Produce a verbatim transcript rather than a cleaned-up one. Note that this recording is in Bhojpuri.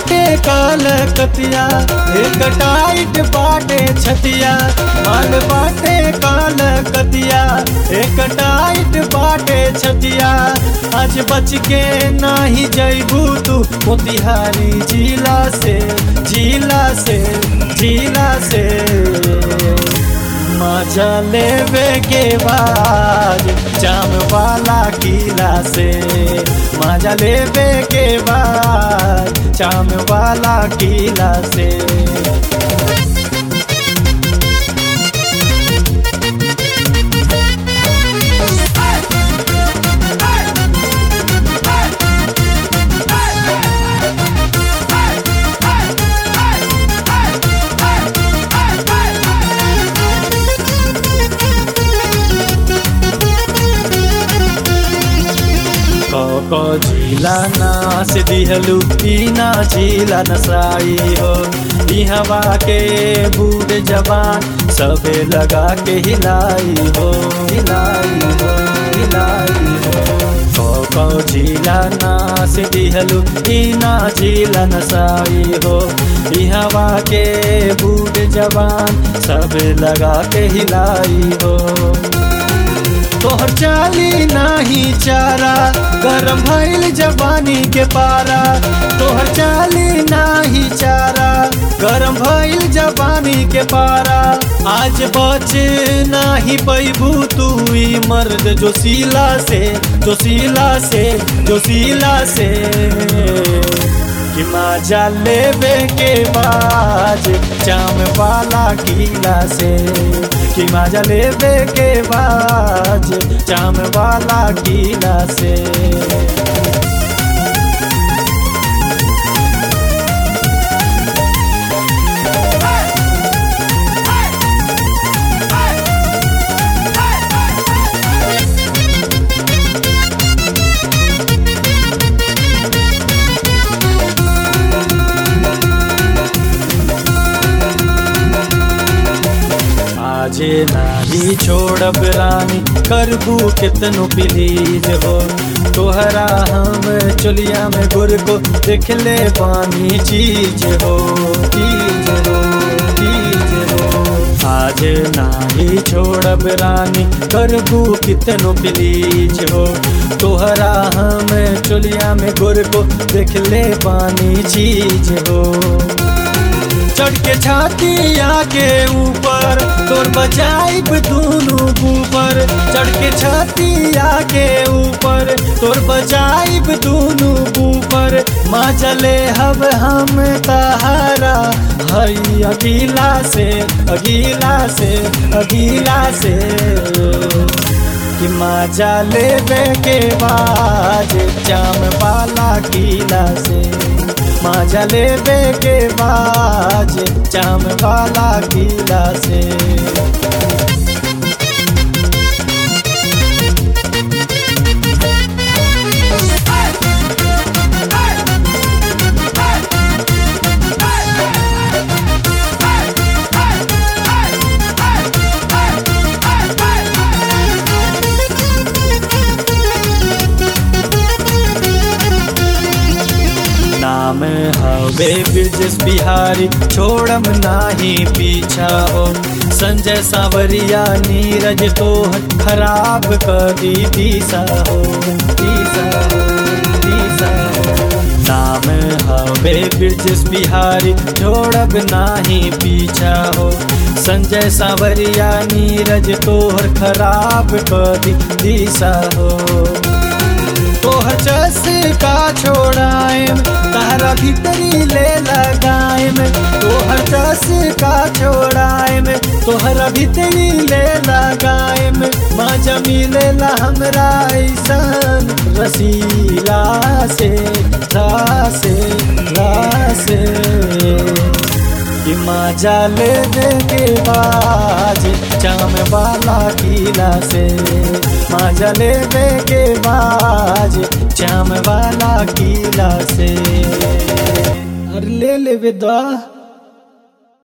बाटे काल कतिया एक टाइट बाटे छतिया माल बाटे काल कतिया एक टाइट बाटे छतिया आज बच के नाही जइबू तू मोतिहारी जिला से जिला से जिला से मजा लेवे के बाद जाम वाला किला से मजा लेवे के बाद जाम वाला किला से को झीला नास दिहलू ना झीला नसाई हो हवा के बूढ़ जवान सबे लगा के हिलाई हो हिलाई हो हिलाई हो को झीला नास दिहलू ना झीला नसाई हो हवा के बूढ़ जवान सबे लगा के हिलाई हो तोहर चाली नाही चारा गरम भइल जवानी के पारा तोहर चाली नाही चारा गरम भइल जवानी के पारा आज बच नाही पैबू तू मर्द जोशीला से जोशीला से जोशीला से कि मजा लेवे के बाद जाम वाला किला से कि मजा लेवे के बाद जाम वाला किला से जे नाही छोड़ब रानी करबू कितनो प्लीज हो तोहरा हम चुलिया में गुर को देख ले पानी चीज हो चीज हो चीज हो आज नाही छोड़ब रानी करबू कितनो प्लीज हो तोहरा हम चुलिया में गुर को देख ले पानी चीज हो चढ़ के छाती आके ऊपर तोर बजाइब दोनों ऊपर चढ़ के छाती आके ऊपर तोर बजाइब दोनों ऊपर मजले हब हम तहारा हई अगीला से अगीला से अगीला से कि मजा लेवे के बाद जाम वाला किला से मजा लेवे के बाद जाम वाला किला से नाम हवे ब्रिजेश बिहारी छोड़म नाही पीछा हो संजय सावरिया नीरज तो खराब करी दिशा हो दिशा हो दिशा हो नाम हवे ब्रिजेश बिहारी छोड़ब नाही पीछा हो संजय सावरिया नीरज तोहर खराब करी दिशा हो तोहर चस का छोड़ाएम तारा भीतरी ले लगाएम तोहर चस का छोड़ाएम तोहरा भीतरी ले लगाएम मजा मिलेला हमरा ऐसन रसीला से रासे रासे कि मजा लेवे के बाद जाम वाला किला से मजा लेवे के बाद जाम वाला किला से अरे ले लेवे दा।